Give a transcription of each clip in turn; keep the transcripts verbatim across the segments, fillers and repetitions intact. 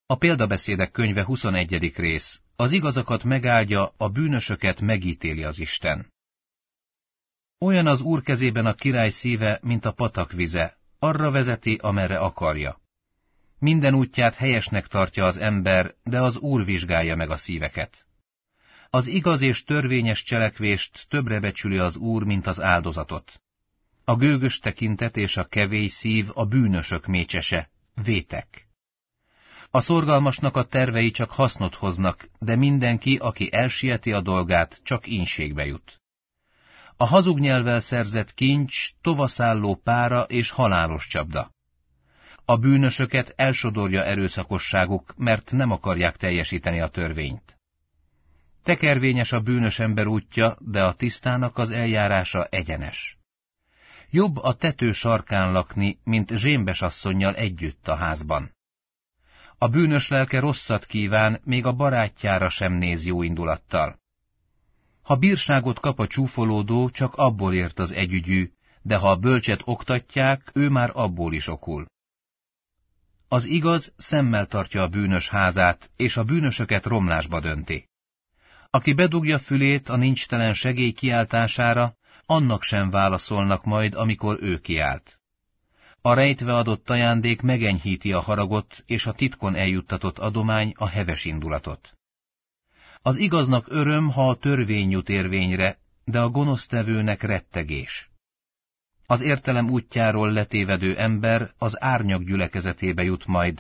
A példabeszédek könyve huszonegyedik rész. Az igazakat megáldja, a bűnösöket megítéli az Isten. Olyan az Úr kezében a király szíve, mint a patak vize, arra vezeti, amerre akarja. Minden útját helyesnek tartja az ember, de az Úr vizsgálja meg a szíveket. Az igaz és törvényes cselekvést többre becsüli az Úr, mint az áldozatot. A gőgös tekintet és a kevély szív a bűnösök mécsese, vétek. A szorgalmasnak a tervei csak hasznot hoznak, de mindenki, aki elsieti a dolgát, csak ínségbe jut. A hazug nyelvvel szerzett kincs, tovaszálló pára és halálos csapda. A bűnösöket elsodorja erőszakosságuk, mert nem akarják teljesíteni a törvényt. Tekervényes a bűnös ember útja, de a tisztának az eljárása egyenes. Jobb a tető sarkán lakni, mint zsémbes asszonnyal együtt a házban. A bűnös lelke rosszat kíván, még a barátjára sem néz jó indulattal. Ha bírságot kap a csúfolódó, csak abból ért az együgyű, de ha a bölcset oktatják, ő már abból is okul. Az igaz szemmel tartja a bűnös házát, és a bűnösöket romlásba dönti. Aki bedugja fülét a nincstelen segély kiáltására, annak sem válaszolnak majd, amikor ő kiált. A rejtve adott ajándék megenyhíti a haragot, és a titkon eljuttatott adomány a heves indulatot. Az igaznak öröm, ha a törvény jut érvényre, de a gonosztevőnek rettegés. Az értelem útjáról letévedő ember az árnyak gyülekezetébe jut majd.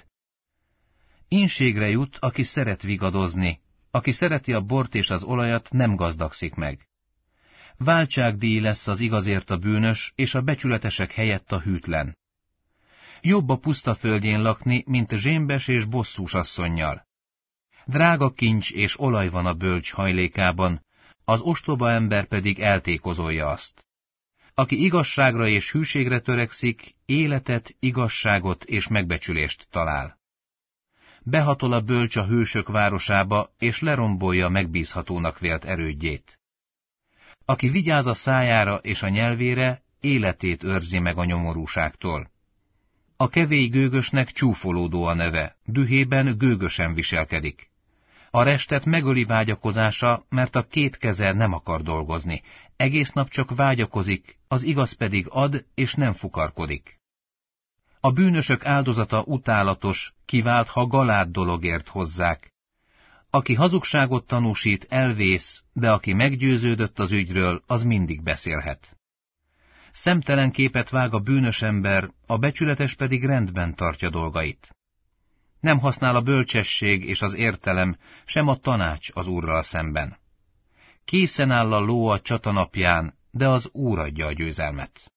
Ínségre jut, aki szeret vigadozni, aki szereti a bort és az olajat, nem gazdagszik meg. Váltságdíj lesz az igazért a bűnös, és a becsületesek helyett a hűtlen. Jobb a puszta földjén lakni, mint zsémbes és bosszús asszonnyal. Drága kincs és olaj van a bölcs hajlékában, az ostoba ember pedig eltékozolja azt. Aki igazságra és hűségre törekszik, életet, igazságot és megbecsülést talál. Behatol a bölcs a hősök városába, és lerombolja megbízhatónak vélt erődjét. Aki vigyáz a szájára és a nyelvére, életét őrzi meg a nyomorúságtól. A kevély gőgösnek csúfolódó a neve, dühében gőgösen viselkedik. A restet megöli vágyakozása, mert a két keze nem akar dolgozni, egész nap csak vágyakozik, az igaz pedig ad, és nem fukarkodik. A bűnösök áldozata utálatos, kivált, ha galád dologért hozzák. Aki hazugságot tanúsít, elvész, de aki meggyőződött az ügyről, az mindig beszélhet. Szemtelen képet vág a bűnös ember, a becsületes pedig rendben tartja dolgait. Nem használ a bölcsesség és az értelem, sem a tanács az Úrral szemben. Készen áll a ló a csatanapján, de az Úr adja a győzelmet.